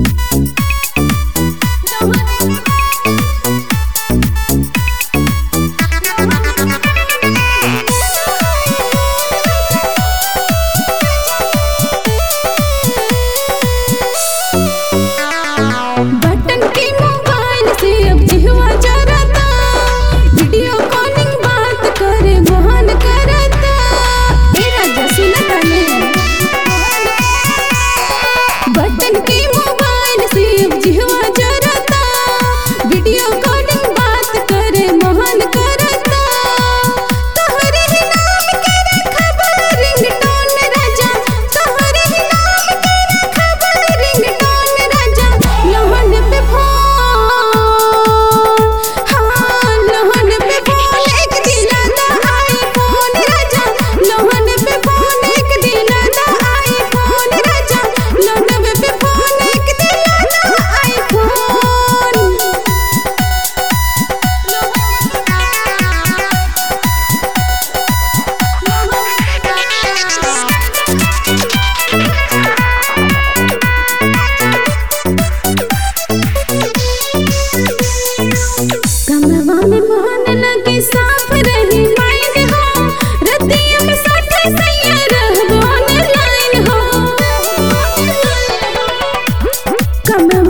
Button के mobile से अब जिहवा जरता, वीडियो कॉलिंग बात करे मोहन करता। ए राजा सुनता ने, बटन के मोबाइल से अब जिहवा जरता, वीडियो कॉलिंग बात करे मोहन करता। तोहरे ही नाम के रखबा रिंगटोन राजा, तोहरे ही नाम के रखबा रिंगटोन राजा। लोहन पे फोन, हाँ लोहन पे फोन एक दिला दा आईफोन राजा। लोहन पे फोन एक दिला दा आईफोन राजा। लोहन पे फोन एक दिला दा आईफोन। कमवा में मोहन लगे साफ रही माइंड हो, रतिया में साथे सैया रहबो ऑनलाइन हो। कमवा